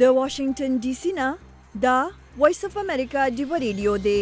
د واشنگټن ډي سي نه دا وایس اف امریکا ډیو ریډیو دی.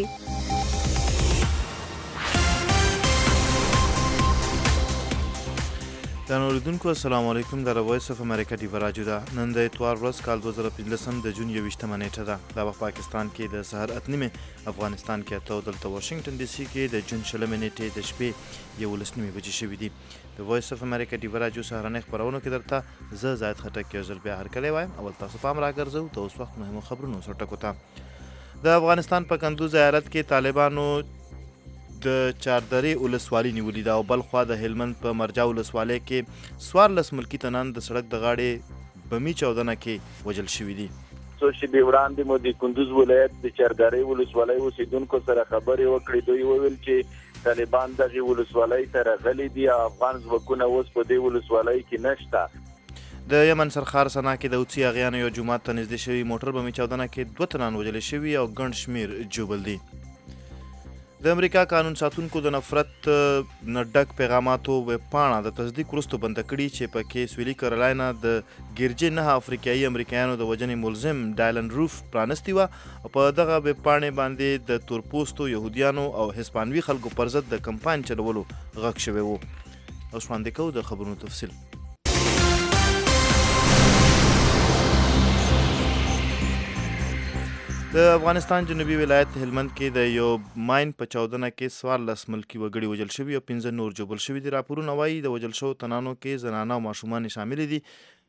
د اوریدونکو السلام علیکم. د وایس اف امریکا ډیو راډیو ده. نن د اتوار ورځ کال 2015 د جون 21 نیټه ده. دا وخت پاکستان کې د سحر 8:30، افغانستان کې اته، دلته واشنگټن ډي سي کې د جون 20 نیټې د شپې 11:30 بجې شوې دي. د وایس اف امریکا ډیو راډیو سهارنۍ خبرونو کې درته زه زاید خټک یو ځل بیا هرکلی وایم. اول تاسو پام راګرځو د اوس وخت مهمو خبرونو سره ټکو ته. د افغانستان په کندوز ایالت کې طالبانو د چاردرې ولسوالي نیولې ده او بل خوا د هلمند په مرجع ولسوالۍ کې 14 ملکي تنان د سړک د غاړې بمي چاودنه کې وژل شوي دي. څو شېبې وړاندې مو د کندوز ولایت د چاردرې ولسوالۍ اوسیدونکو سره خبرې وکړې. دوی وویل چې طالبان دغه ولسوالۍ ته راغلي دي او افغان ځواکونه اوس په دې ولسوالۍ کې نشته. د یمن سرخار سنا کې د اوڅي اغیانو یو جومات ته نږدې شوي موټر بمي چاودنه کې 2 تنان وژل شوي او ګڼ شمیر ژوبل دي. د امریکا قانون ساتونکو د نفرت نه ډک پیغاماتو ویبپاڼه د تصدیق وروسته بنده کړي چې پکې سویلي کیرولاینه د ګرجې 9 افریقایي امریکایانو د وژنې ملزم ډایلن روف پرانستې وه او په دغه ویبپاڼې باندې د تورپوستو یهودیانو او هسپانوي خلکو پر ضد د کمپاین چلولو غږ شوی و. اوس وړاندې کوو د خبرونو تفصیل. د افغانستان جنوبي ولایت هلمند کې د یو ماین په چاودنه کې 14 ملکي وګړي وژل شوي او 15 نور ژوبل شوي دي. راپورونه وایي د وژل شوو تنانو کې زنانه او ماشومان شامل دي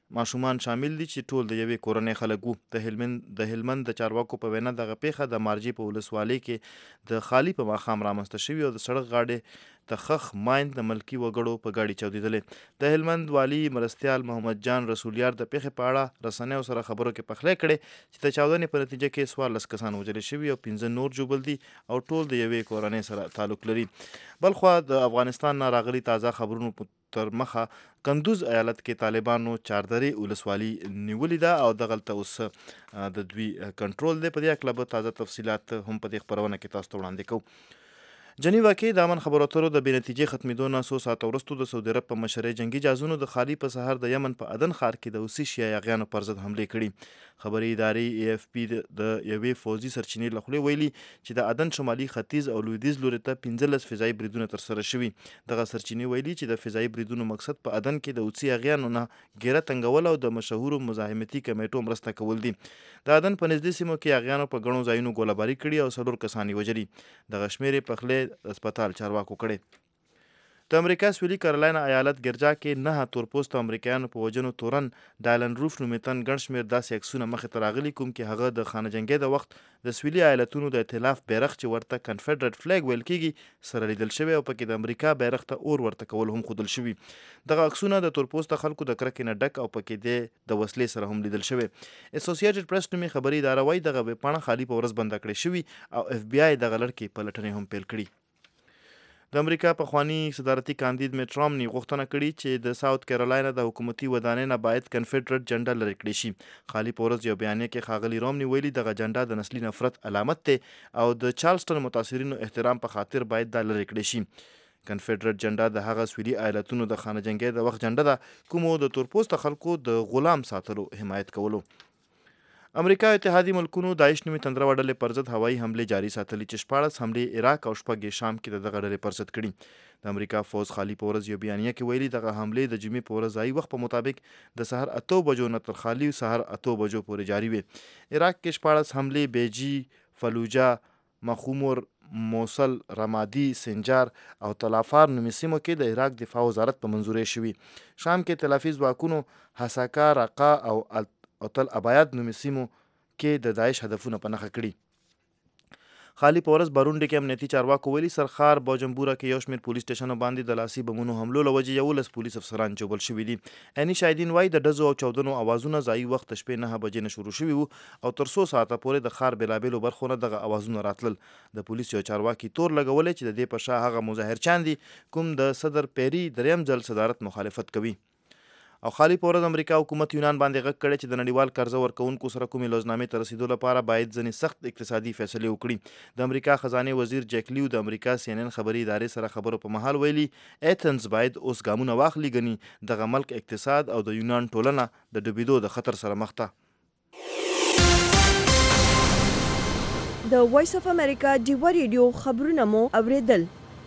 چې ټول د یوې کورنۍ خلک وو. د هلمند د چارواکو په وینا دغه پیښه د مارجې په ولسوالۍ کې د خالي په ماښام رامنځته شوي او د سړک غاړې د خخ ماین د ملکي وګړو په ګاډي چاودېدلې. د هلمند والي مرستیال محمد جان رسولیار د پیښې په اړه رسنیو سره خبرو کې پخلی کړی چې د چاودنې په نتیجه کې 14 کسان وژل شوي او 15 نور ژوبل دي او ټول د یوې کورنۍ سره تعلق لري. بلخوا د افغانستان نه راغلي تازه خبرونو تر مخه کندوز ایالت کې طالبانو چاردرې ولسوالي نیولې ده او دغلته اوس د دوی کنټرول دی. په دې هکله به تازه تفصیلات هم په دې خبرونه کې تاسو ته وړاندې کوو. جنیوا کې د امن خبرو اترو د بې نتیجې ختمېدو نه څو ساعته وروسته د سعودي عرب په مشرۍ جنګي جهازونو د خالي په سهار د یمن په عدن ښار کې د حوثي شیعه یاغیانو پر ضد حملې کړي. خبري ادارې AFP د یوې فوځي سرچینې له خولې ویلي چې د عدن شمالي ختیځ او لویدیځ لوري ته 15 فضایي بریدونه ترسره شوي. دغه سرچینې ویلي چې د فضایي بریدونو مقصد په عدن کې د حوثي یاغیانو نه ګیره تنګول او د مشهورو مزاحمتي کمیټو مرسته کول دي. د عدن په نږدې سیمو کې یاغیانو په ګڼو ځایونو ګولهباري کړي او 4 کسان یې وژلي. دغه شمېرې پخلی هسپتال چارواکو کړي. د امریکا سویلي کیرولاینه ایالت ګرجا کې 9 تورپوستو امریکایانو په وژنو تورن ډایلن روف نومیتن ګڼ شمېر داسې عکسونه مخې ته راغلي کوم کې هغه د خانه جنګۍ د وخت د سویلي ایالتونو د ائتلاف بیرغ چې ورته کنفدرېټ فلیګ ویل کېږي سره لیدل شوی او پکې د امریکا بیرغ ته اور ورته کول هم ښودل شوي. دغه عکسونه د تورپوسته خلکو د کرکې نه ډک او پکې د وسلې سره هم لیدل شوی. اسوسییټډ پریس نومي خبري اداره وایي دغه ویبپاڼه خالي په ورځ بنده کړې شوي او FBI دغه لړکې پلټنې هم پیل کړي. د امریکا پخوانی صدارتي کاندید میټ رامني غوښتنه کړې چې د ساوث کیرولاینه د حکومتي ودانۍ نه باید کنفدرېټ جنډه لرې کړې شي. خالي په ورځ یو بیانیه کې ښاغلي رامني ویلي دغه جنډه د نسلي نفرت علامت دی او د چارلسټن متاثرینو احترام په خاطر باید دا لرې کړې شي. کنفدرېټ جنډه د هغه سویلي ایالتونو د خانه جنګۍ د وخت جنډه ده کومو د تورپوسته خلکو د غلام ساتلو حمایت کولو. امریکا اتحادي ملکونو داعش نومي تندرو ډلې پر ضد هوایي حملې جاري ساتلي چې 14 حملې عراق او 6 شام کې دغه ډلې پر ضد کړي. د امریکا فوز خالي په ورځ یو بیانیه کې ویلي دغه حملې د جمعې په ورځ ځایي وخت په مطابق د سهار 8 بجو نه تر خالي سهار 8 بجو پورې جاري وي. عراق کې 14 حملې بیجی، فلوجا، مخومر، موصل، رمادي، سنجار او تلافار نومي سیمو کې د عراق دفاع وزارت په منظوري شوي. شام کې تلافي ځواکونو حساکا، رقا او تل ابایاد نومي سیمو کې د داعش هدفونه په نښه کړي. خالي په ورځ بارونډي کې امنیتي چارواکو ویلي سرخار بوجمبوره کې یو شمېر پولیس سټیشنو باندې د لاسي بمونو حملو له وجې 11 پولیس افسران ژوبل شوي دي. عیني شاهدین وایي د ډزو او چاودنو اوازونه ځایي وخت د شپې 9 بجې نه شروع شوي وو او تر 100 ساعته پورې د ښار بېلابېلو برخو نه دغه اوازونه راتلل. د پولیسو یو چارواکي تور لګولی چې د دې په شا هغه مظاهرچیان دي کوم د صدر پیری دریم ځل صدارت مخالفت کوي. او خالي په ورځ امریکا حکومت یونان باندې غږ کړی چې د نړیوال قرضه ورکوونکو سره کومې لوزنامې ته رسیدو لپاره باید ځینې سخت اقتصادي فیصلې وکړي. د امریکا خزانې وزیر جیک لیو د امریکا CNN خبري ادارې سره خبرو په مهال ویلي ایتنز باید اوس ګامونه واخلي ګني دغه ملک اقتصاد او د یونان ټولنه د ډوبېدو د خطر سره مخ ده. د وایس اف امریکا ډیوا ریډیو خبرونه مو اوریدل.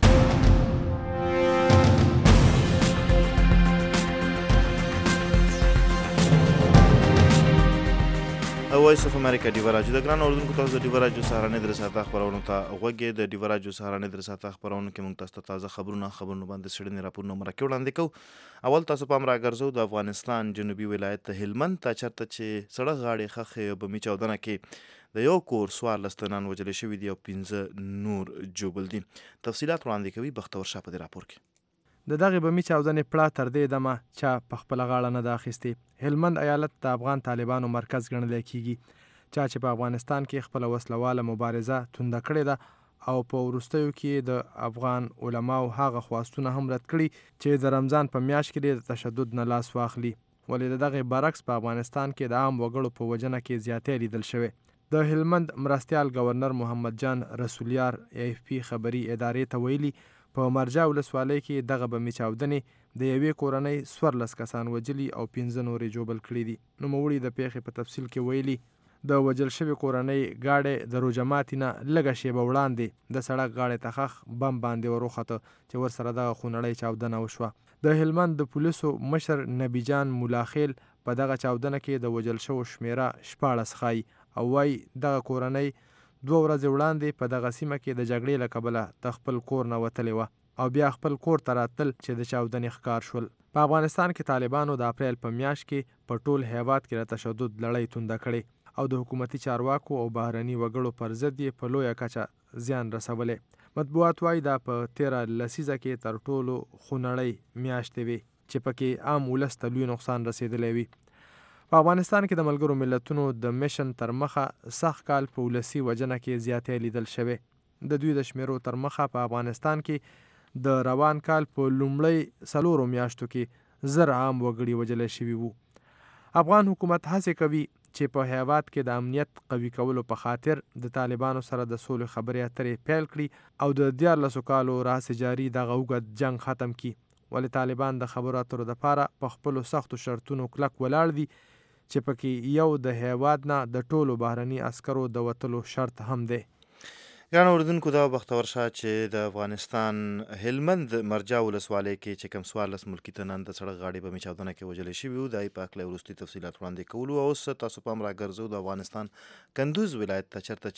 وایس اف امریکا ډیوا راډیو د ګران اوردونکو تاسو د ډیوا راډیو سهارنۍ د رساته خبرونو ته غوږی د ډیوا راډیو سهارنۍ د رساته خبرونو کې موږ تاسو ته تازه خبرونه باندې سړنی راپورونه مرکه وړاندې کوو. اول تاسو پام راګرځو د افغانستان جنوبي ولایت هلمند ته چرته چې سړک غاړې خخې بمي چاودنه کې د یو کور 14 تنان وجل شوي دي او 15 نور جوبل دي. تفصيلات وړاندې کوي بختور شاه په دې راپور کې. د دغه بمي چاودنې پړه تر دې دمه چا په خپل غاړه نه ده اخیستې. هلمند ایالت د افغان طالبانو مرکز ګڼل کیږي چا چې په افغانستان کې خپل وسلواله مبارزه تونده کړې ده او په وروستیو کې د افغان علماو هغه خواستونه هم رد کړي چې د رمضان په میاشت کې د تشدد نه لاس واخلي. ولې د دغه برعکس په افغانستان کې د عام وګړو په وجنه کې زیاتې لیدل شوی. د هلمند مرستیال گورنر محمد جان رسولیار AFP خبري ادارې ته ویلي په مرجع ولسوالۍ کې دغه بمي چاودنې د یوې کورنۍ 14 کسان وجلي او 15 نورې جوبل کړي دي. نوموړي د پیښې په تفصیل کې ویلي د وجل شوي کورنۍ گاډی د روجماتي نه لږه شیبه وړاندې د سړک غاړې ته خخ بم باندې وروخته چې ورسره دغه خونړۍ چاودنه وشوه. د هلمند د پولیسو مشر نبی جان مولاخیل په دغه چاودنه کې د وجل شوو شمیره 14 ښایي او وایي دغه کورنۍ 2 ورځې وړاندې په دغه سیمه کې د جګړې له کبله د خپل کور نه وتلې وه او بیا خپل کور ته راتل چې د چاودنې ښکار شول. په افغانستان کې طالبانو د اپریل په میاشت کې په ټول هیواد کې د تشدد لړۍ تونده کړې او د حکومتي چارواکو او بهرني وګړو پر ضد یې په لویه کچه زیان رسولی. مطبوعات وایي دا په 13 لسیزه کې تر ټولو خونړۍ میاشتې وي چې پکې عام ولس ته لوی نقصان رسېدلی وي. په افغانستان کې د ملګرو ملتونو د میشن تر مخه سخت کال په ولسي وجنه کې زیاتې لیدل شوی. د دوی د شمیرو تر مخه په افغانستان کې د روان کال په لومړۍ 4 میاشتو کې 1000 عام وګړي وجل شوي وو. افغان حکومت هڅې کوي چې په هیواد کې د امنیت قوي کولو په خاطر د طالبانو سره د سولې خبرې اترې پیل کړي او د 14 کالو راهیسې جاري دغه اوږد جنګ ختم کړي. ولې طالبان د خبرو اترو دپاره په خپلو سختو شرطونو کلک ولاړ دي چې پکې یو د هیواد نه د ټولو بهرني عسکرو د وتلو شرط هم دی. ګران اوردونکو دا بختور شاه چې د افغانستان هلمند مرجع ولسوالۍ کې چې کوم 14 ملکي تنان د سړک غاړې بمي چاودنه کې وژل شوي وو د هغې په هکله وروستي تفصیلات وړاندې کولو. اوس تاسو پام راګرځو د افغانستان کندوز ولایت ته چېرته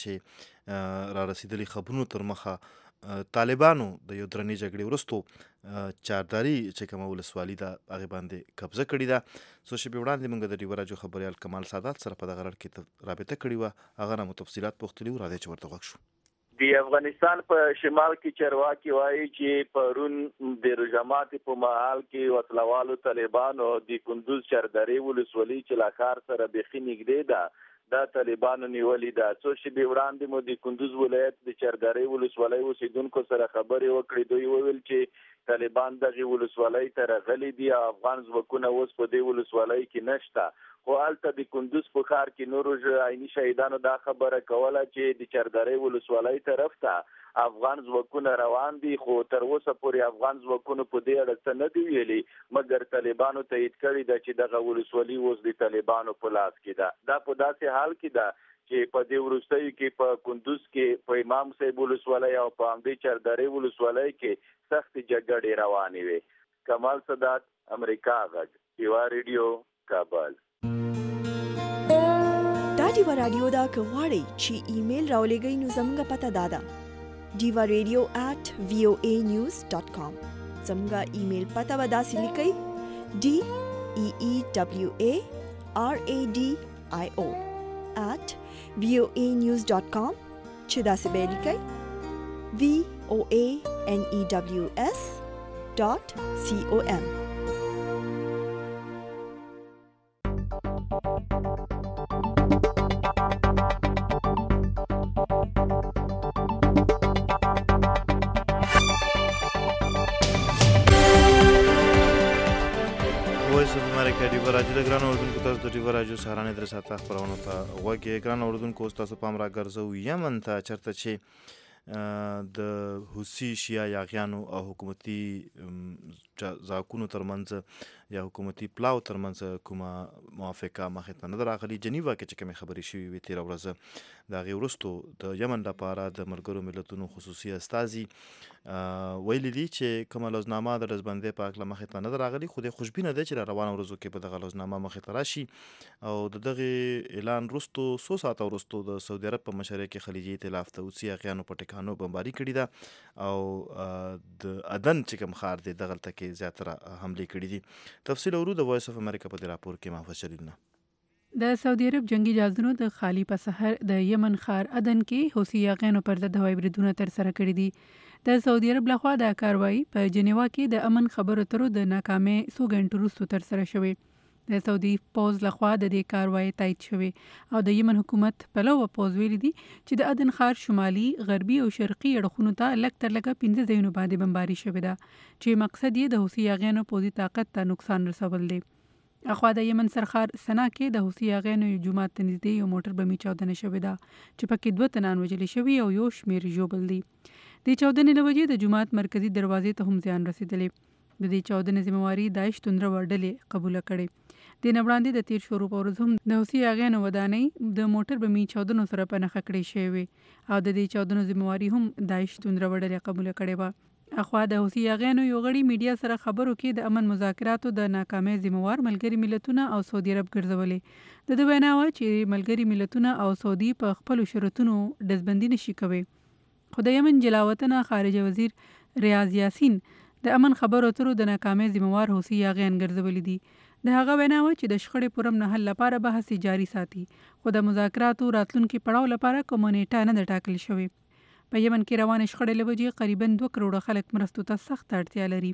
چې را رسېدلي خبرونو تر مخه طالبانو د یو درنې جګړې وروستو چارداري چې کومه ولسوالي ده هغې باندې قبضه کړې ده. څو شېبې وړاندې موږ د ډیوا راډیو خبریال کمال سادات سره په دغه اړه کې رابطه کړې وه. هغه نه مو تفصیلات پوښتلي وو، راځئ چې ورته غوږ شو. د افغانستان په شمال کې چارواکي وایي چې پرون د روجماتي په مهال کې وسلوالو طالبانو د کندوز چاردرې ولسوالۍ چې له ښار سره بیخي نږدې ده دا طالبانو نیولې ده. څو شېبې وړاندې مو د کندوز ولایت د چاردرې ولسوالۍ اوسېدونکو سره خبرې وکړې. دوی وویل چې طالبان دغه ولسوالۍ ته راغلي دي او افغان ځواکونه اوس په دې ولسوالۍ کې نشته. خو هلته د کندوز په ښار کې نورو عیني شهیدانو دا خبره کوله چې د چاردرې ولسوالۍ طرف ته افغان ځواکونه روان دي، خو تر اوسه پورې افغان ځواکونو په دې اړه څه نه دي ویلي، مګر طالبانو تایید کړي ده چې دغه ولسوالي اوس د طالبانو په لاس کې ده. دا په داسې حال کې ده چې په دې وروستیو کې په کندوز کې په امام صاحب ولسوالۍ او په همدې چاردرې ولسوالۍ کې سختې جګړې روانې وې. کمال سادات، امریکا غږ، ډیوا ریډیو، کابل. دا ډیوا راډیو دا که غواړئ چې ایمیل راولېږئ نو زموږ پته دا ده diva.radio@voanews.com. زموږ ایمیل پته به داسې لیکئ DEEWARADIO@voanews.com چې داسې به لیکئ VOANEWS.com. ډیوا راډیو د ګرانو اوردونکو تاسو د ډیوا راډیو سهارنۍ د رساته خپرونو ته غوږ یې. ګرانو اوردونکو اوس تاسو پام راګرځو یمن ته چېرته چې د حوثي شیعه یاغیانو او حکومتي ځواکونو ترمنځ یا حکومتي پلاو ترمنځ کومه موافقه مخې ته نه ده راغلې. جنیوا کې چې کومې خبرې شوې وې تېره ورځ د هغې وروستو د یمن لپاره د ملګرو ملتونو خصوصي استازي ویلي دي چې کومه لوزنامه د ډزبندۍ په هکله مخې ته نه ده راغلې، خو دې خوشبینه ده چې را روانو ورځو کې به دغه لوزنامه مخې ته راشي. او د دغې اعلان وروستو څو ساعته وروستو د سعودي عرب په مشرۍ کې خلیجي ائتلاف د حوثي هغیانو په ټکانو بمباري کړې ده او د عدن چې کوم ښار دی دغلته کې زیاتره حملې کړي دي. تفصیل اورو د وایس اف امریکا په دې راپور کې محفوظ جلیل نه. د سعودي عرب جنگي جهازونو د خالی په سحر د یمن ښار عدن کې حوثي هغیانو پر ضد هوایي بریدونه ترسره کړي دي. د سعودي عرب لخوا د کاروایی په جنیوا کې د امن خبرو اترو د ناکامۍ څو ګڼټو وروسته ترسره شوې. د سعودي پوځ لخوا د دې کاروایی تایید شوې او د یمن حکومت پلوه پوځ ویلي دي چې د عدن ښار شمالي، غربي او شرقي اړخونو ته لږ تر لږه 15 ځایونو باندې بمباري شوې ده چې مقصد یې د حوثي هغیانو پوځي طاقت ته نقصان رسول دی. اخوا د یمن سرخار سنا کې د حوثي هغیانو یو جومات ته نږدې یو موټر بمي چاودنه شوې ده چې پکې 2 تنان وژل شوي او یو شمېر ژوبل دي. د چاودنې له وجې د جومات مرکزي دروازې ته هم زیان رسېدلی. د دې چاودنې ذمہواري داعش توندره ډلې قبوله کړې. د نه وړاندې د 13 شروع په ورځ هم د حوثي هغیانو ودانۍ د موټر بمي چاودنو سره په نښه کړې شوې او د دې چاودنو ذمہواري هم داعش توندره ډلې قبوله کړې وه. اخوا د حوثي هغیانو یو غړي میډیا سره خبرو کې د امن مذاکراتو د ناکامۍ ذمہوار ملګري ملتونه او سعودي عرب ګرځولې. د وینا وه چې ملګري ملتونه او سعودي په خپلو شرطونو ډزبندي نشي کوي. خو د یمن جلاوطنه خارجه وزیر ریاض یاسین د امن خبرو اترو د ناکامۍ ذمہوار حوثي هغیان ګرځولي دي. د هغه وینا وه چې د شخړې پر امن حل لپاره بحث جاري ساتي، خو د مذاکراتو راتلونکي پړاو لپاره کومه نیټه نه ده ټاکل شوې. په یمن کې روانې شخړې له وجې قریبا 2 کروڑه خلک مرستو ته سخت اړتیا لري.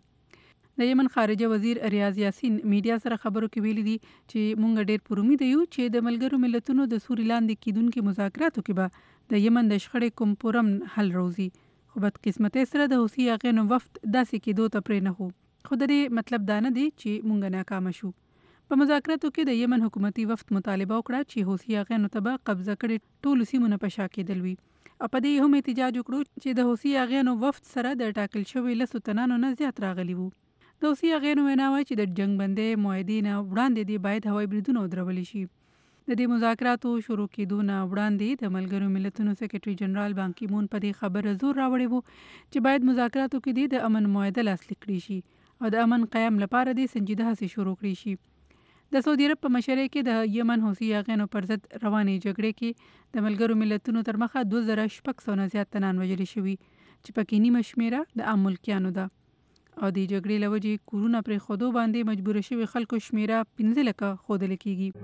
د یمن خارجه وزیر ریاض یاسین میډیا سره خبرو کې ویلي دي چې مونږ ډېر پر امید یو چې د ملګرو ملتونو د سوري لاندې کیدونکو مذاکراتو کې به د یمن د شخړې کوم پرم حل روزي. خو بدقسمتۍ سره د حوثي هغیانو وفد داسې کېدو ته پرې نه هو. خو د دې مطلب دا نه دی چې مونږ ناکامه شو. په مذاکراتو کې د یمن حکومتي وفد مطالبه وکړه چې حوثي هغیانو ته به قبضه کړي ټول سیمونه په شا کېدل وي. او په دې هم احتجاج وکړو چې د حوثي هغیانو وفد سره د ټاکل شوي 10 تنانو نه زیات راغلي وو. د حوثي هغیانو وینا وه چې د جنګ بندۍ معاهدې نه وړاندې دې باید هوایي بریدونه ودرولی شي. د دې مذاکراتو شروع کېدو نه وړاندې د ملګرو ملتونو سیکرټري جنرال بان کی مون په دې خبره زور راوړی وو چې باید مذاکراتو کې د امن معاهده لاسلیک کړي شي او د امن قیام لپاره دې سنجیده هڅې شروع کړي شي. د سعودي عرب په مشرۍ کې د یمن حوثي هغیانو پر ضد روانې جګړې کې د ملګرو ملتونو تر مخه 2600 نه زیات تنان وژل شوي چې پکې نیمه شمېره د عام ملکیانو ده. او د جګړې له وجې کورونه پرېښودو باندې مجبور شوي خلکو شمېره 15 لکه ښودل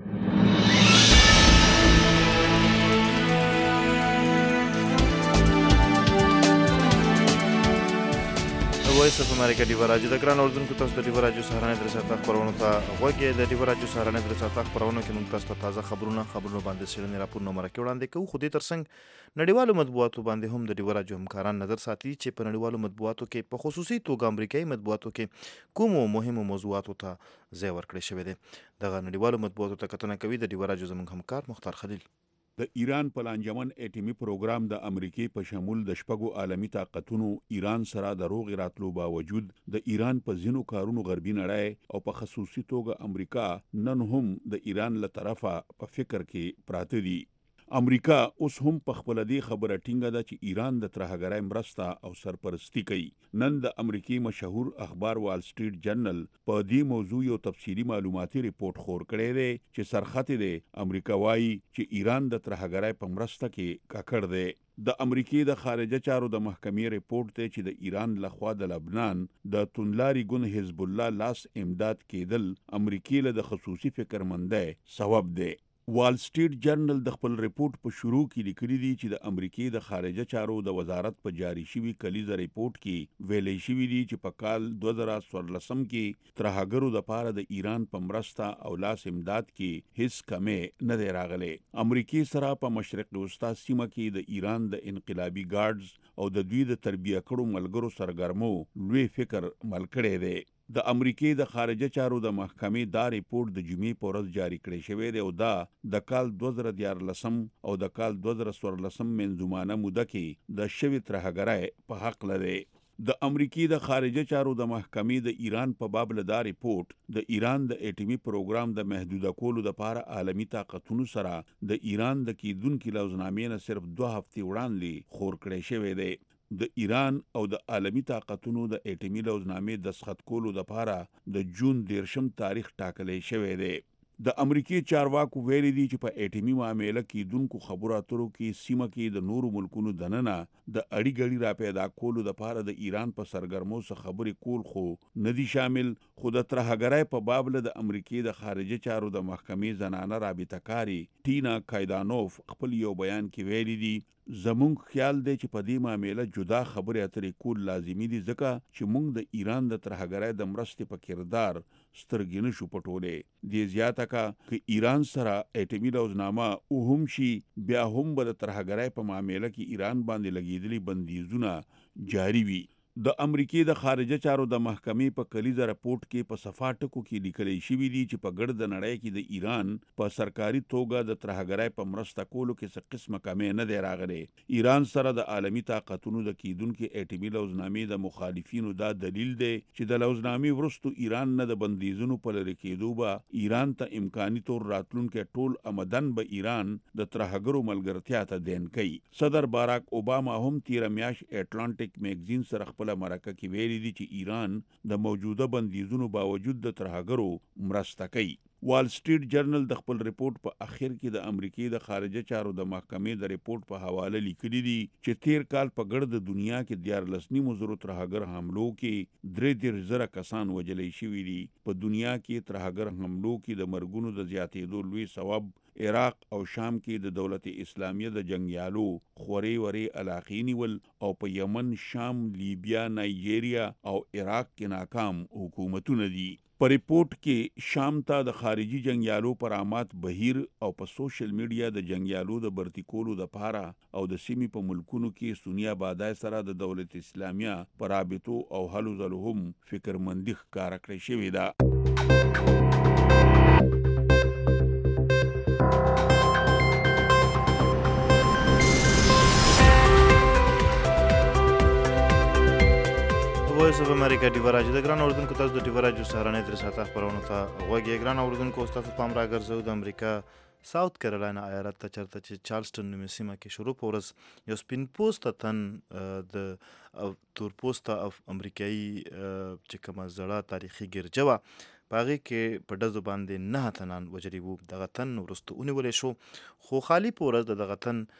کېږي. وایس اف امریکا ډیو راډیو د ګران اردوونکو تاسو د ډیو راډیو سهارنۍ درې ساعته خبرونو ته غوږ یې. د ډیو راډیو سهارنۍ درې ساعته خبرونو کې موږ تاسو ته تازه خبرونه باندې څېړنې راپورونه مرکې وړاندې کوو. خو دې ترڅنګ نړیوالو مطبوعاتو باندې هم د ډیو راډیو همکاران نظر ساتي چې په نړیوالو مطبوعاتو کې په خصوصي توګه امریکایي مطبوعاتو کې کومو مهمو موضوعاتو ته ځای ورکړی شوی دی. دغه نړیوالو مطبوعاتو ته کتنه کوي د ډیو راډیو زموږ همکار مختار خلیل. د ایران په لانجمن اټومي پروګرام د امریکای په شمول د شپږو عالمي طاقتونو ایران سره د روغ راتلو باوجود د ایران په ځینو کارونو غربي نړۍ او په خصوصي توګه امریکا نن هم د ایران له طرفه په فکر کې پراته دي. امریکا اوس هم په خپل دې خبره ټینګه ده چې ایران د ترهګرۍ مرسته او سرپرستی کوي. نن د امریکای مشهور اخبار وال سټریټ جرنل په دې موضوع یو تفصیلی معلوماتي ریپورت خور کړی دی چې سرخط دی امریکا وایي چې ایران د ترهګرۍ په مرسته کې ککړ دی. د امریکای د خارجه چارو د محکمې ریپورت دی چې د ایران لخوا د لبنان د تونلاري ګوند حزب الله لاس امداد کېدل امریکای له د خصوصي فکرمندۍ سبب دی. وال سټریټ جرنل د خپل ریپورت په شروع کې لیکلي دي چې د امریکای د خارجه چارو د وزارت په جاری شوی کلیزه ریپورت کې ویلې شوی دي چې په کال 2014 کې ترهګرو د پاره د ایران په مرسته او لاس امداد کې هیڅ کمې نه دی راغلی. امریکای سره په مشرق وسطا سیمه کې د ایران د انقلابي ګارډز او د دوی د تربیه کړو ملګرو سرګرمو لوی فکر مل کړی دی. د امریکای د خارجه چارو د محکمې دا ریپورت د جمعې په ورځ جاری کړی شوی دی او دا د کال 2014 او د کال 2014 منځومانه موده کې د شوی ترهګرۍ په حق لري. د امریکای د خارجه چارو د محکمې د ایران په باب لدا ریپورت د ایران د اټومي پروګرام د محدوده کولو لپاره عالمی طاقتونو سره د ایران د کیدونکو لوزنامې نه صرف 2 هفتې وړاندې خور کړی شوی دی. د ایران او د عالمی طاقتونو د اټومي لوزنامې د دستخط کولو لپاره د جون 13 تاریخ ټاکلی شوی دی. د امریکای چارواکو ویلي دي چې په اټومي معاملې کې دونکو خبرو اترو کې سیمه کې د نورو ملکونو دننه د اړیګړی را پیدا کولو لپاره د ایران په سرګرمو سره خبرې کول خو نه دي شامل. خو د ترهګرۍ په باب له د امریکای د خارجه چارو د محکمې زنانه رابطه کاری ټینا کایدانوف خپل یو بیان کې ویلي دي زمونږ خیال دی چې په دې معاملې جدا خبرې اترې کول لازمي دي ځکه چې مونږ د ایران د ترهګرۍ د مرستې په کردار سترګې نشو پټولې. دې زیاته کا چې ایران سره اټومي لوزنامه او هم شي بیا هم به د ترهګرۍ په معاملې کې ایران باندې لګیدلي بندیزونه جاری وي. د امریکای د خارجه چارو د محکمې په کلیزه راپورټ کې په صفحه ټکو کې لیکل شوی دی چې په ګرد نړۍ کې د ایران په سرکاري توګه د ترهګرۍ په مرسته کولو کې څه قسمه کمی نه دی راغلی. ایران سره د عالمی طاقتونو د کیدونکو اټومي لوزنامې د مخالفینو دا دلیل دی چې د لوزنامې ورستو ایران نه د بندیزونو په لری کېدو به ایران ته امکاني تور راتلونکي ټول آمدن به ایران د ترهګرو ملګرتیا ته دین کوي. صدر باراک اوباما هم تیر میاش اټلانټیک میگزین سره خپل مرکه کې ویلي دي چې ایران د موجوده بندیزونو باوجود د ترهګرو مرسته کوي. وال سټریټ جرنل د خپل ریپورت په اخر کې د امریکای د خارجه چارو د محکمې د ریپورت په حواله لیکلي دي چې تیر کال په ګرد دنیا کې 14.9 ترهګر حملو کې 3.0 کسان وژلې شوي دي. په دنیا کې ترهګر حملو کې د مرګونو د زیاتېدو لوی سبب عراق او شام کې د دولت اسلامیه د جنگیالو خوري وري علاقې نیول او په یمن، شام، لیبیا، نایجیریا او عراق کې ناکام حکومتونه دي. په ریپورت کې شام ته د خارجي جنگیالو پرامات بهیر او په سوشل میډیا د جنگیالو د برتی کولو د پاره او د سیمې په ملکونو کې سنی آبادای سره د دولت اسلامیه پر رابطو او حل زلهم فکرمندي ښکارا کړی شوی ده. وایس اف امریکا ډیو راجو د ګران اوردونکو تاسو د ډیو راجو سهارنۍ تر ساعته خبرونه ته غوږی ګران اوردونکو تاسو پام راګرځو د امریکا ساوث کیرولینا ایالت ته چرته چې چارلسټن نومي سیمه کې شروع په ورځ یو سپین پوسته تن د تور پوسته امریکایي چې کومه زړه تاریخي ګرجه وه په هغې کې په ډزو باندې 9 تنان وژلي وو. دغه تن وروسته ونیولی شو خو خالي په ورځ د دغه تن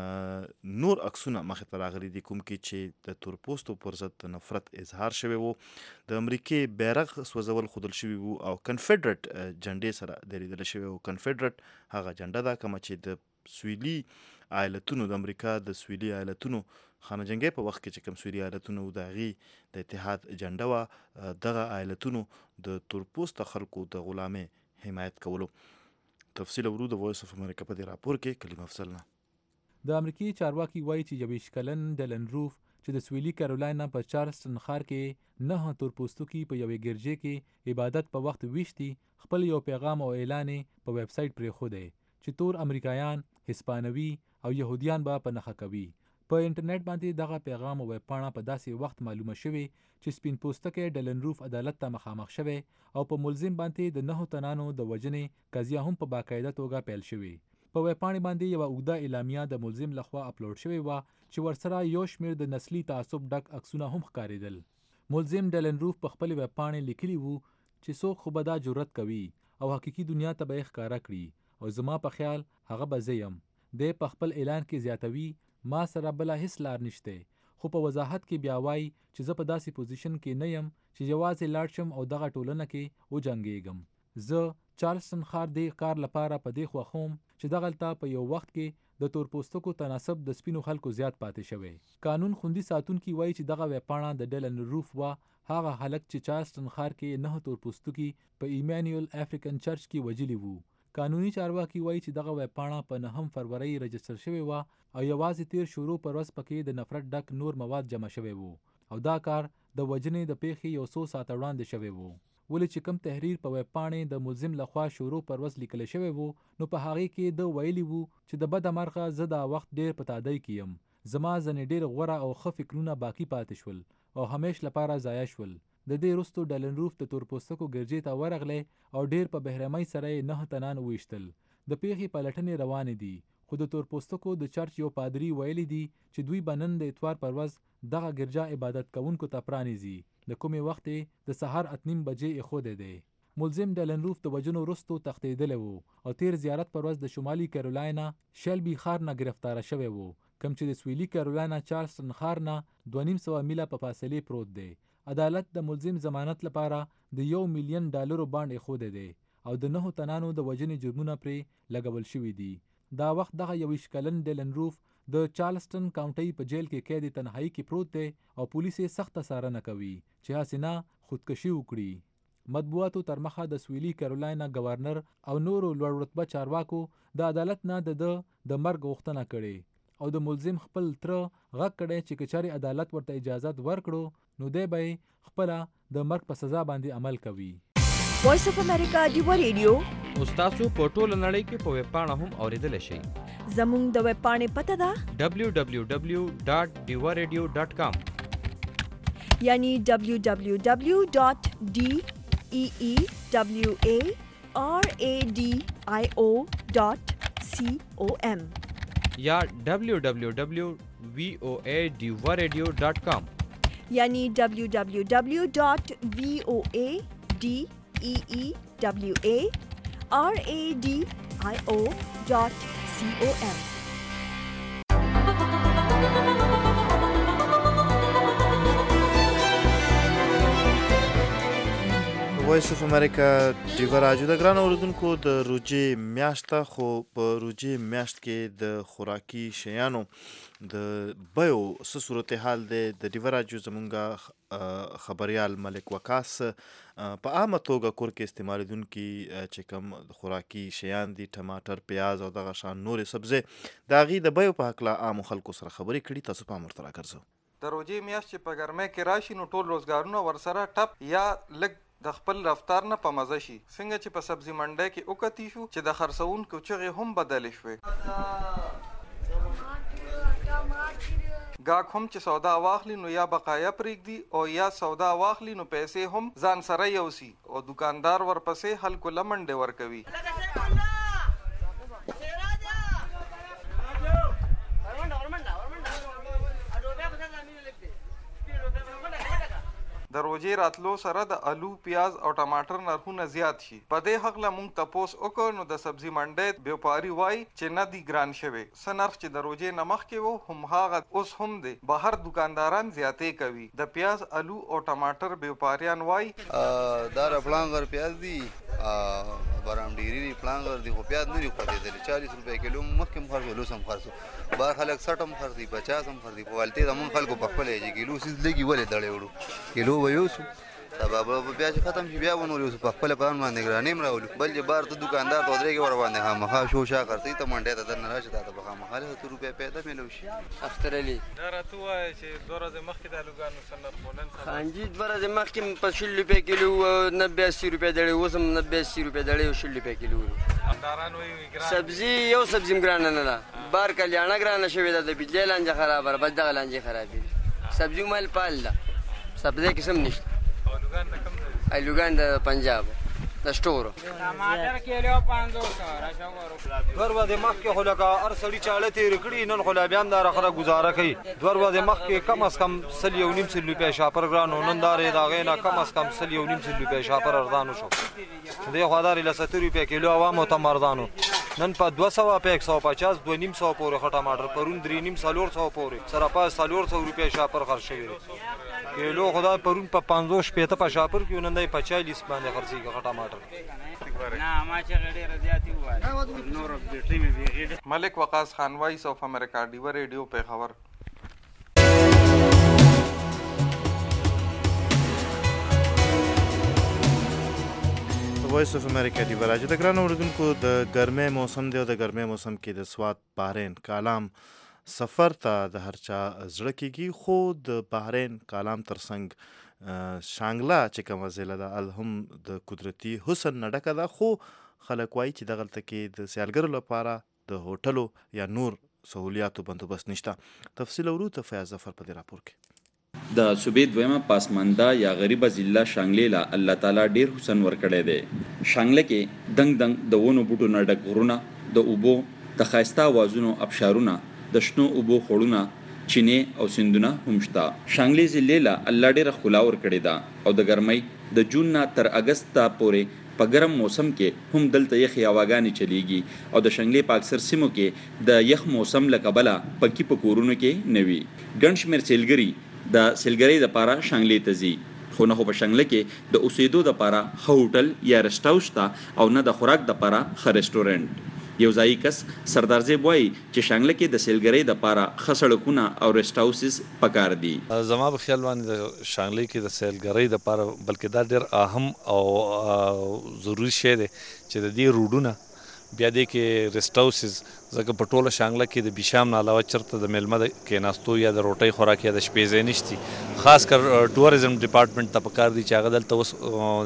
نور عکسونه مخې ته راغلي دي کوم کې چې د تور پوستو پر ضد د نفرت اظهار شوی وو. د امریکای بیرغ سوځول ښودل شوي وو او کنفیډرېټ جنډې سره دریدلی شوی وو. کنفیډرېټ هغه جنډه ده کومه چې د سویلي ایالتونو د امریکا د سویلي ایالتونو خانه جنګۍ په وخت کې چې کوم سویلي ایالتونه وو د هغې د اتحاد جنډه وه. دغه ایالتونو د تور پوسته خلکو د غلامۍ حمایت کولو. تفصیل ورو د وایس اف امریکا په دې راپور کې کلیم افضل نه. د امریکایي چارواکي وایي چې 21 کلن ډلن روف چې د سویلي کیرولینا په چارلسټن ښار کې 9 تورپوستکي په یوې ګرجې کې عبادت په وخت ویشتي خپل یو پیغام او اعلان په ویب سایټ پرېښودی چې تور امریکایان، هسپانوي او یهودیان به په نښه کوي. په انټرنیټ باندې دغه پیغام او ویب پاڼه په داسې وخت معلومه شوې چې سپین پوستکی ډلن روف عدالت ته مخامخ شوی او په ملزم باندې د 9 تنانو د وژنې قضیه هم په باقاعده توګه پیل شوې. په ویب پاڼې باندې یوه اوږده اعلامیه د ملزم لخوا اپلوډ شوې وه چې ورسره یو شمېر د نسلي تعصب ډک عکسونه هم ښکارېدل. ملزم ډلن روف په خپلې ویب پاڼې لیکلي وو چې څوک خو به دا جرأت کوي او حقیقي دنیا ته به یې ښکاره کړي او زما په خیال هغه به زه یم. دی په خپل اعلان کې زیاتوي ما سره بله هیڅ لار نشته، خو په وضاحت کې بیا وایي چې زه په داسې پوزیشن کې نه یم چې یوازې لاړ شم او دغه ټولنه کې وجنګېږم. زه چارلسټن ښار دې کار لپاره په دې خوښوم چې دغلته په یو وخت کې د تورپوستکو تناسب د سپینو خلکو زیات پاتې شوی. قانون خوندي ساتونکي وایي چې دغه ویب پاڼه د ډلن روف وه، هغه هلک چې چارلسټن ښار کې 9 تورپوستکي په ایمانویل افریکن چرچ کې وژلي وو. قانوني چارواکي وایي چې دغه ویب پاڼه په 9 فروری رجستر شوې وه او یوازې تیر شروع پر ورځ پکې د نفرت ډک نور مواد جمع شوی وو او دا کار د وژنې د پیښې یو څو ساعته وړاندې شوی وو. ولې چې کوم تحریر په ویب پاڼې د ملزم لخوا شروع پر ورځ لیکل شوی وو نو په هغې کې د ویلي وو چې د بده مرغه زه دا وخت ډیر په تادۍ کې یم، زما ځنې ډیر غوره او ښه فکرونه باقي پاتې شول او همیش لپاره ضایع شول. د دې وروستو ډلنروف د تورپوستکو ګرجې ته ورغلی او ډیر په بهرمۍ سره یې 9 تنان وویشتل. د پیښې پلټنې روانې دي، خو د تورپوستکو د چرچ یو پادري ویلي دي چې دوی به نن د اتوار پر ورځ دغه ګرجا عبادت کوونکو ته پرانیزي. د کومې وخت د سهار 8:30 بجې ایښودی دی. ملزم ډلنروف د وژنو وروستو تښتېدلی و او تیر زیارت پر ورځ د شمالي کیرولاینا شیلبي ښار نه گرفتاره شوی و، کوم چې د سویلي کیرولاینا چارلسټن ښار نه 250 میله په فاصلې پروت دی. عدالت د ملزم ضمانت لپاره د $1 ملیون بانډ ایښودی دی او د 9 تنانو د وژنې جرمونه پرې لګول شوي دي. دا وخت دغه 21 کلن ډلنروف د چارلسټن کاونټي په جیل کې قید تنهایی کې پروت دی او پولیس یې سخته څارنه کوي چې هسې نه خودکشي وکړي. مطبوعاتو تر مخه د سویلي کیرولاینا گورنر او نورو لوړ رتبه چارواکو د عدالت نه د مرګ غوښتنه کړې او د ملزم خپل تره غږ کړی چې که چارې عدالت ورته اجازت ورکړو نو دی به خپله د مرګ په سزا باندې عمل کوي. وایس اف امریکا ډیوا ریډیو تاسو په ټوله نړۍ کې په ویب پاڼه هم اوریدلی شئ. زموږ د ویب پاڼې پته ده www.diwaradio.com یعنی www.DEEWARADIO.com یا www.voadiwaradio.com یعنی www.voadiwaradio.com. وایس اف امریکا ډیوا راډیو د ګران اوریدونکو د روجې میاشته، خو په روجې میاشت کې د خوراکي شیانو د بیو څه صورتحال دی د ډیوا راډیو زمونږ خبریال ملک وقاص په عامه توګه کور کې استعمالیدونکي چې کوم خوراکي شیان دي ټماټر، پیاز او دغه شان نورې سبزۍ د هغې د بیو په هکله عامو خلکو سره خبرې کړي. تاسو پام ورته راګرځوو. د روجې میاشت چې په ګرمۍ کې راشي نو ټول روزګارونه ورسره ټپ یا لږ د خپل رفتار نه په مزه شي. څنګه چې په سبزي منډۍ کې وکتی شو چې د خرڅونکو چغې هم بدلې شوې. گاهک هم چې سودا واخلي نو یا بقایا پرېږدي او یا سودا واخلي نو پیسې هم ځان سره یوسي او دکاندار ورپسې خلکو له منډې ورکوي. د روجې راتلو سره د الو، پیاز او ټماټر نرخونه زیات شي. په دې هکله موږ تپوس وکړ نو د سبزي منډۍ بیوپاري وایي چې نه دی ګران شوی. څه نرخ چې د روجې نه مخکې و هم هغه اوس هم دی. بهر دکانداران زیاتې کوي. د پیاز، الو او ټماټر بیوپاریان وایي دا پلانګر پیاز دی، برام ډیری دی پلانګر دی، خو پیاز نه دی خریدلی. 40 روپۍ کیلو مخکې هم خرڅو، لوس هم خرڅو. بار خلک 60 هم خرڅي، 50 هم خرڅي. په والټې زمونږ خلکو په خپله چې کیلو سیز لږي ولې دړې وړو کیلو به یوسو سبا به بیا چې ختم شي بیا به نور یوسو. په خپله په ځان باندې ګرانې هم راولو. بل چې بار ته دکاندار ته ودرېږې ور باندې خامخا شوشا خرڅوي ته منډۍ ته درنه راشي تا ته به خامخا 70 روپۍ پیدا میلو شي. اختر علي دا راته ووایه چې 2 ورځې مخکې د الوګانو څه نرخ و؟ نن خانجي 2 ورځې مخکې په 60 روپۍ کیلو 90-80 روپۍ دړې، اوس هم 90-80 روپۍ دړې او 60 روپۍ کیلو. سبزي یو سبزي هم ګرانه نه ده. بار کلیانه ګرانه شوې ده، د بجلۍ لانجه خرابه ده، بس دغه لانجې خرابې دي. سبزي مال پال ده، سبزۍ قسم نشته. الوګان د پنجاب د سټورو ټماټر کیلو 500 راځو. دوه ورځې مخکې خو لکه هر سړي چاړه تېرې کړي، نن خو لا بیا هم دا رخره ګزاره کوي. 2 ورځې مخکې کم از کم 100-1.5 روپۍ شاپر ګران و، نن دارې د هغې نه کم از کم 100-1.5 روپۍ شاپر ارزانو شو. دې خوا دارې له 70 روپۍ کیلو عوامو ته ارزانو. نن په 200 په 150 2.5 پورې ښه ټماټر، پرون 3.5-400 پورې سره پاس 400 روپۍ شاپر خرڅ شوي دی. کیلو خدای پرون په 50-60 په شاپر کې، نن دی په 40 باندې خرڅېږي ښه ټماټر. نه ما چې ډېره زیاتې ووایي نور بیټري مې بېغېږي. ملک وقاص خان، وایس اف امریکا ډیوا ریډیو پېښور. وایس اف امریکا ډیوا راډیو د ګران اوریدونکو د ګرمۍ موسم دی او د ګرمۍ موسم کې د سوات، بحرین، کالام سفر ته د هر چا زړه کېږي، خو د بحرین کالام ترڅنګ شانګله چې کومه ضلع ده هم د قدرتي حسن نه ډکه ده، خو خلک وایي چې دغلته کې د سیلګرو لپاره د هوټلو یا نور سهولیاتو بندوبست نشته. تفصیل اورو ته فیاض ظفر په دې راپور کې. د صوبې دویمه پاسمانده یا غریبه ضلع شانګلې له الله تعالی ډیر حسن ورکړی دی. شانګله کې دنګ دنګ د ونو بوټو نه ډک غرونه، د اوبو د ښایسته اوازونو ابشارونه، د شنو اوبو خوړونه، چینې او سیندونه هم شته. شانګلې ضلع له الله ډیره ښکلا ورکړې ده او د ګرمۍ د جون نه تر اګسته پورې په ګرم موسم کې هم دلته یخې هواګانې چلیږي او د شانګلې په اکثر سیمو کې د یخ موسم له کبله پکې په کورونو کې نه وي. ګڼ شمېر سیلګري د سیلګرۍ دپاره شانګلې ته ځي، خو نه خو په شانګله کې د اوسېدو دپاره ښه هوټل یا رسټ هاوس شته او نه د خوراک دپاره ښه رسټورنټ. یو ځایي کس سردار زیب وایي چې شانګله کې د سیلګرۍ دپاره ښه سړکونه او رسټ هاوسز پکار دي. زما په خیال باندې د شانګلې کې د سیلګرۍ دپاره بلکې دا ډېر اهم او ضروري شی دی چې د دې روډونه بیا دې کې رسټ هاوسز، ځکه په ټوله شانګله کې د بیشام نه علاوه چېرته د میلمه د کېناستو یا د روټۍ خوراک یا د شپې ځای نشتي. خاص کر ټوریزم ډپارټمنټ ته پکار دي چې هغه دلته اوس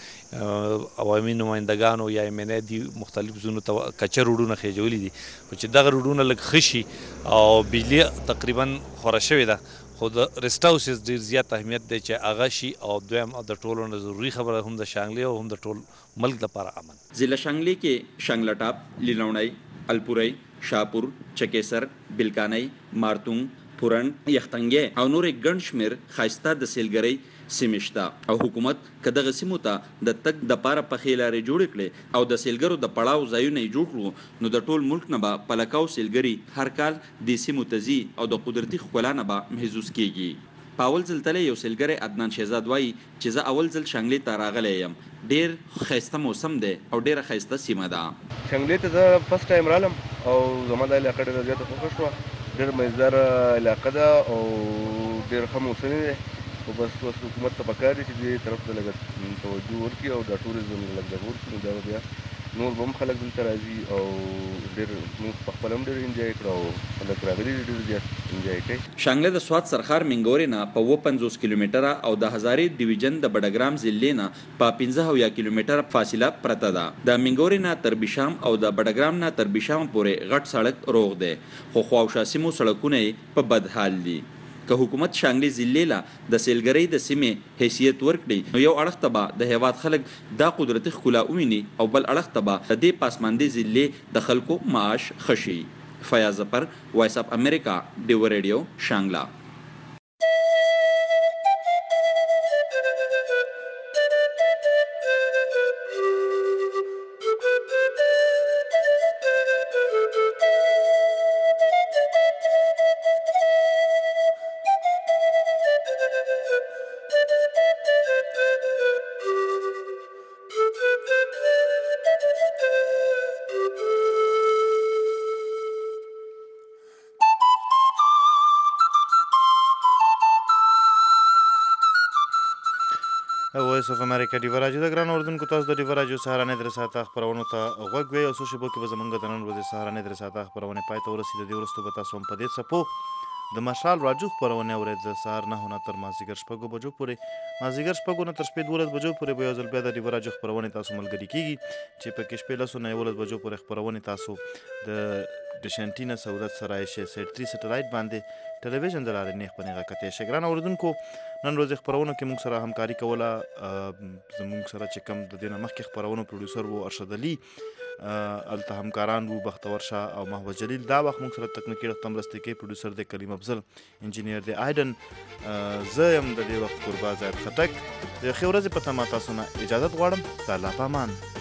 د عوامي نمایندګانو یا MNA دي مختلف ځایونو ته کچه روډونه خېجولي دي، خو چې دغه روډونه لږ ښه شي او بجلي تقریبا خوره شوې ده، خو د رسټ هاوسز ډېر زیات اهمیت دی چې هغه شي او دویم د ټولو نه ضروري خبره هم د شانګلې او هم د ټول ملک لپاره امن. ضلع شانګلې کې شانګله ټاپ، لیلوڼی، الپورۍ، شاپور، چکېسر، بلکانۍ، مارتونګ، پورن، یختنګې او نورې ګڼ شمېر ښایسته د سیلګرۍ سیمې شته او حکومت که دغه سیمو ته د تګ دپاره پخې لارې جوړې کړې او د سیلګرو د پړاو ځایونه یې جوړ کړو، نو د ټول ملک نه به پلکاو سیلګري هر کال دې سیمو ته ځي او د قدرتي ښکلا نه به محظوظ کېږي. په اول ځل تلی یو سیلګری عدنان شهزاد وایي چې زه اول ځل شانګلې ته راغلی یم. ډېر ښایسته موسم دی او ډېره ښایسته سیمه ده. شانګلې ته زه فرست ټایم رالم او زما دا علاقه ډېره زیاته خوښه شوه. ډېر مزداره علاقه ده او ډېر ښه موسم دی، خو بس اوس حکومت ته پکار دي چې دې طرف ته لږ توجه وکړي او دا ټوریزم لږ دغه وکړي، نو دا بیا نور به هم خلک دلته راځي او ډېر موږ په خپله هم ډېر انجوای کړو او خلک راغلي دي ډېر زیات انجوای کوي. شانګله د سوات سرخار منګورې نه په 50 کیلومتره او د هزارې ډیویژن د بډګرام ضلع نه په 15 کیلومتره فاصله پرته ده. د منګورې نه تر بیشام او د بډګرام نه تر بیشام پورې غټ سړک روغ دی، خو خواوشا سیمو سړکونه یې په بد حال دي. که حکومت شانګلې ضلع له د سیلګرۍ د سیمې حیثیت ورکړي، نو یو اړخ ته به د هیواد خلک دا قدرتي ښکلا وویني او بل اړخ ته به د دې پاسماندې ضلع د خلکو معاش ښه شي. فیاض ظفر، وایس اف امریکا، ډیو ریډیو، شانګله. وایس اف امریکا ډیو راډیو د ګران اردوونکو تاسو د ډیو راډیو سهارنۍ درې ساعته خپرونو ته غوږ وئ او څو شېبو کې به زموږ د نن ورځې سهارنۍ درې ساعته خپرونې پای ته ورسي. د دې وروسته به تاسو هم په دې څپو د مشال راډیو خپرونې اورئ د سهار 9 نه تر مازدیګر 6 بجو پورې، مازدیګر 6 نه تر شپې 12 بجو پورې به یو ځل بیا د ډیو راډیو خپرونې تاسو ملګري کیږي چې په کې شپې 10 نه 11 بجو پورې خپرونې تاسو د ډشنټینا سعودت سرای شې سیټ 3 سټلایټ باندې ټلویزیون د لارې نیغ په نیغه کتې شي. ګران اردوونکو نن ورځې خپرونو کې موږ سره همکاري کوله زموږ سره چې کوم د دې نه مخکې خپرونو پروډیوسر و ارشد علي، هلته همکاران وو بختور شاه او محمد جلیل. دا وخت موږ سره تکنیکي رخت مرستې کوي پروډیوسر دی کریم افضل، انجینیر دی آیډن، زه یم د دې وخت قربا زاید خټک. د ښې ورځې په تمه تاسو نه اجازت غواړم. د الله په امان.